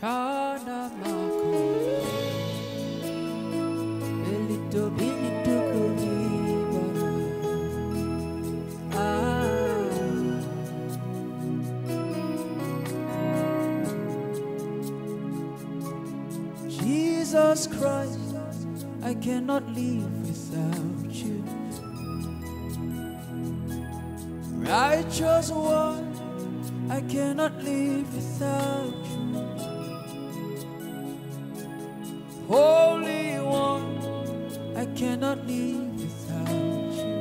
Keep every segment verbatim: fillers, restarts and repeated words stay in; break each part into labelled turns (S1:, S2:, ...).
S1: Shana Mako Elito Binito Kulibara. Ah, Jesus Christ, I cannot live without you. Righteous one, I cannot live without you. Holy one, I cannot live without you.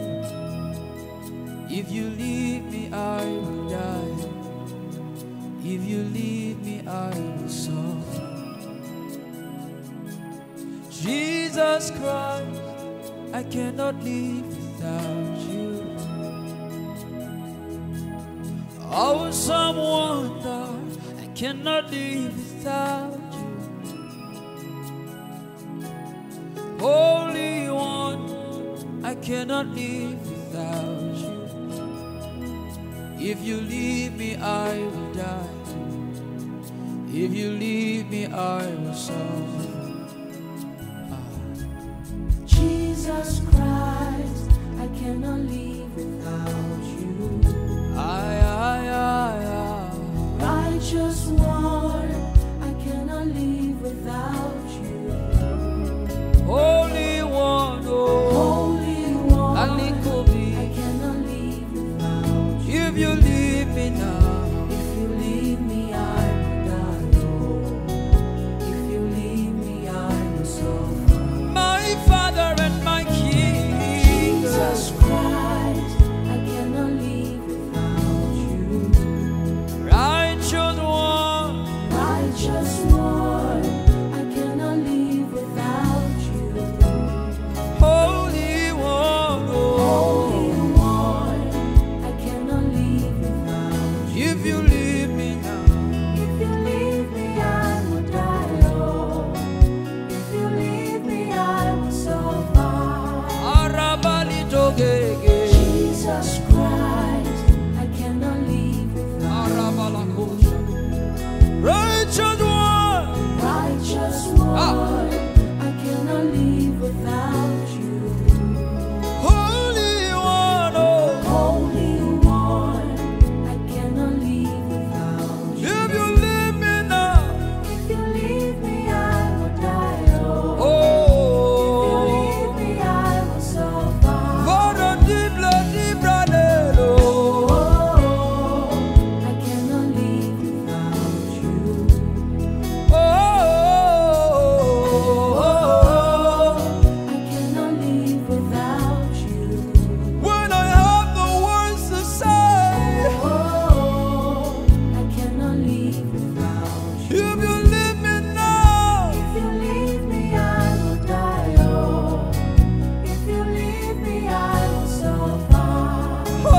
S1: If you leave me, I will die. If you leave me, I will suffer. Jesus Christ, I cannot live without you. Awesome wonder, I cannot live without you. Holy one, I cannot live without you. If you leave me, I will die. If you leave me, I will suffer.
S2: Jesus Christ, I cannot live without you.
S1: Aye, aye, aye, aye.
S2: Righteous one, I cannot live without you.
S1: Holy one, oh,
S2: Holy one, I
S1: Alikobi.
S2: cannot live without you.
S1: If you leave me now,
S2: If you leave me, I will die. Oh, if you leave me, I will suffer.
S1: my Father and my King.
S2: Jesus Christ, I cannot live without you.
S1: Righteous one,
S2: Righteous one, I cannot live without you.
S1: Holy one, oh,
S2: Holy one, I cannot live without you.
S1: if you leave me now,
S2: If you leave me, I will die. Oh, if you leave me, I will suffer.
S1: Arabali Togege,
S2: Jesus Christ, I cannot live without
S1: Arabala Kosha. Righteous one,
S2: Righteous
S1: Ah.
S2: one, I cannot live without you.
S1: Holy one, oh,
S2: Holy one, I cannot live without you.
S1: if you leave me now,
S2: If you leave me, I will die. Oh,
S1: oh,
S2: if you leave me, I will suffer.
S1: for the deep blood, deep blood, oh,
S2: Oh, I cannot live without you.
S1: oh, oh, oh.
S2: I cannot live without you.
S1: When I have the words to say,
S2: Oh, I cannot live without you.
S1: if you leave me now,
S2: If you leave me, I will die. Oh, if you leave me, I will suffer.
S1: oh,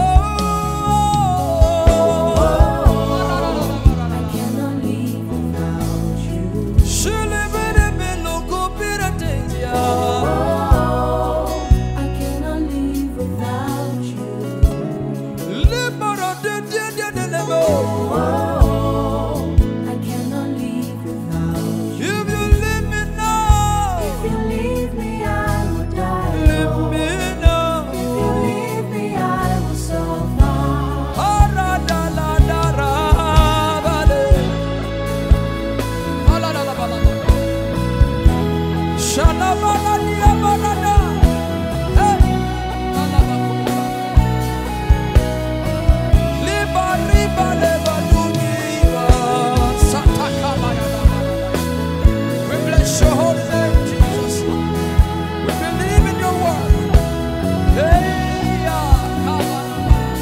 S2: I cannot live without you.
S1: surely better be no good, better things, yeah.
S2: Oh, I cannot live without you.
S1: Libera de de de de de de.
S2: Oh, I cannot live without you.
S1: If you leave me now,
S2: If you leave me, I will die.
S1: leave me now.
S2: If you leave me, I will suffer.
S1: Ara da la da ra ba de. Ala la la ba la ba. Shala ba la dia ba la da. Hey, ala ba ko ba. Liba riba leba duniba. Sataka ba ya da ba. We bless your holy name, Jesus. We believe in your word. Hey, yeah, come on.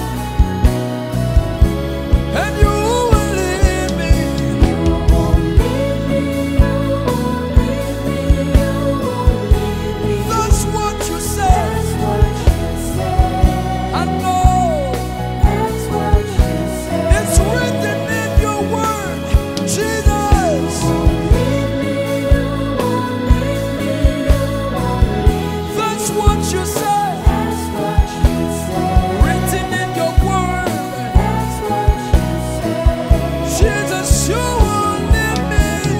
S1: And you will lead me.
S2: You won't leave me, you won't leave me, you won't leave me.
S1: That's what you say.
S2: That's what you say.
S1: I know
S2: That's what you say.
S1: it's written in your word, Jesus.
S2: Won't leave me, you won't leave me, you won't leave me.
S1: That's what you say.
S2: That's what you say.
S1: Written in your word,
S2: That's what you say.
S1: Jesus. You will lead me.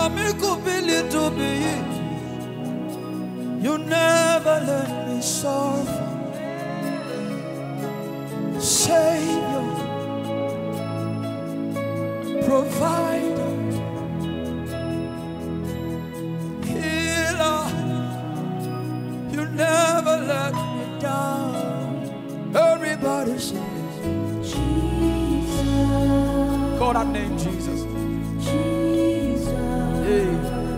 S1: me could be little bit. You never let me suffer. Savior, provider, healer, you never let me down. Everybody says,
S2: Jesus.
S1: call that name, Jesus.
S2: Jesus.
S1: Hey.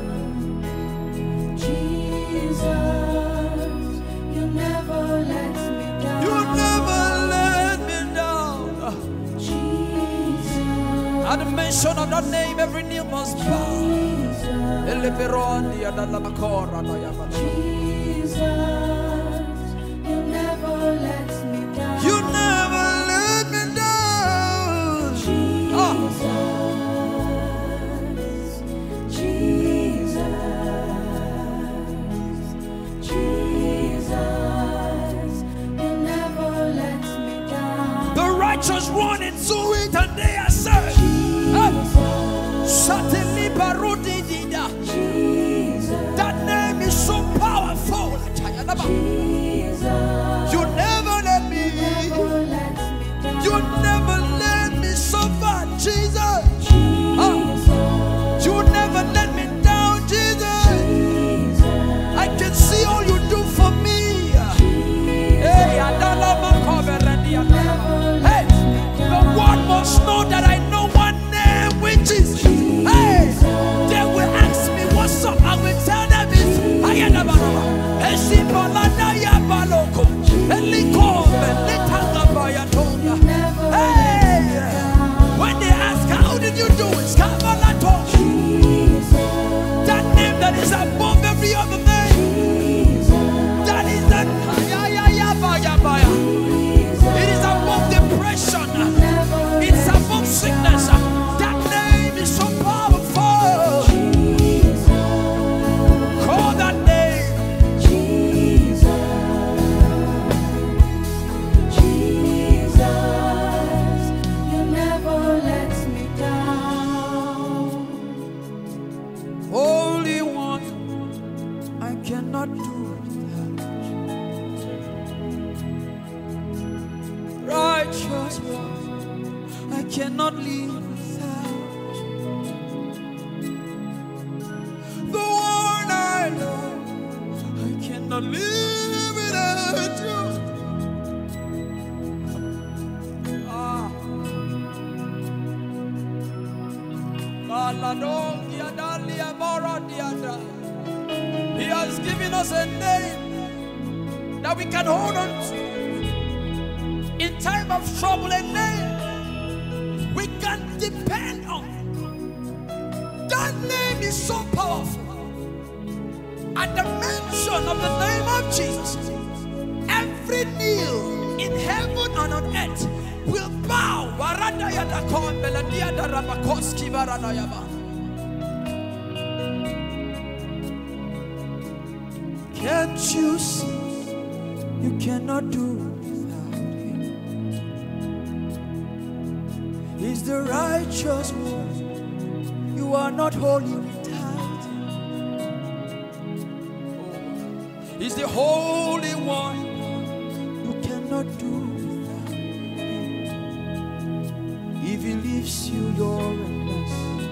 S2: Jesus. You never let me down.
S1: You never let me down.
S2: Jesus.
S1: At the mention of that name, every knee must bow.
S2: Jesus, you never let me down.
S1: You never let me down.
S2: Jesus, Jesus, Jesus, you never let me down.
S1: The righteous run into it and they are saved. Certainly, Barudi Dida. That name is so powerful.
S2: Jesus,
S1: You never let me.
S2: never let me down.
S1: You never let me suffer, Jesus. You never let me down, Jesus. I can see all you do for me. Hey, hey, the world must know that I know one name, which is hey. They will ask me what's up. I will tell them it's Ayanabaraba. Esibalada Yabaloko. Elikombe, Litangabayatoga. Hey, when they ask how did you do it, Skabalato. That name that is above every other name. That is that. It is above depression. It's above sickness. That name is so powerful. Call that name.
S2: Jesus, Jesus, you never let me down.
S1: Holy One, I cannot do without you. Righteous One, I cannot live without you. The one I love, I cannot live without you. Ah. Baladongia dalia moradiada. He has given us a name that we can hold on to. In time of trouble, a name we can depend on. That name is so powerful. At the mention of the name of Jesus, every knee in heaven and on earth will bow. Can't you see? You cannot do without him. He's the righteous one. You are not holy without him. He's the holy one. You cannot do without him. If he leaves you, you're a mess.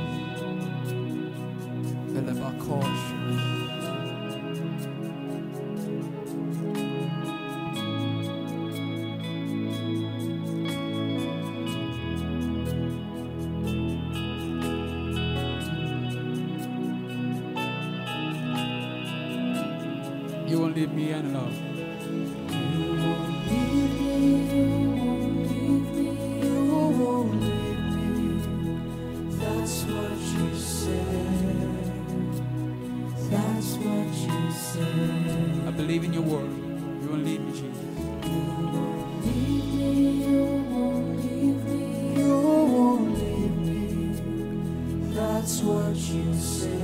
S1: You won't leave me in love.
S2: You won't leave me, you won't leave me, you won't leave me. That's what you said. That's what you said.
S1: I believe in your word. You won't leave me, Jesus.
S2: You won't leave me, you won't leave me, you won't leave me. That's what you said.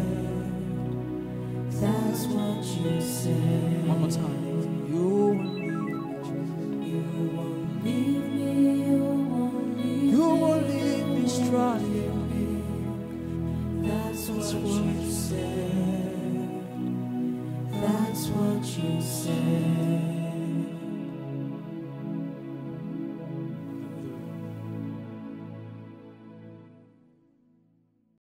S2: That's what you said.
S1: One more time. You won't leave me,
S2: You won't leave me, you won't leave
S1: you won't leave me stranded.
S2: me. That's what That's what you said. That's what you said.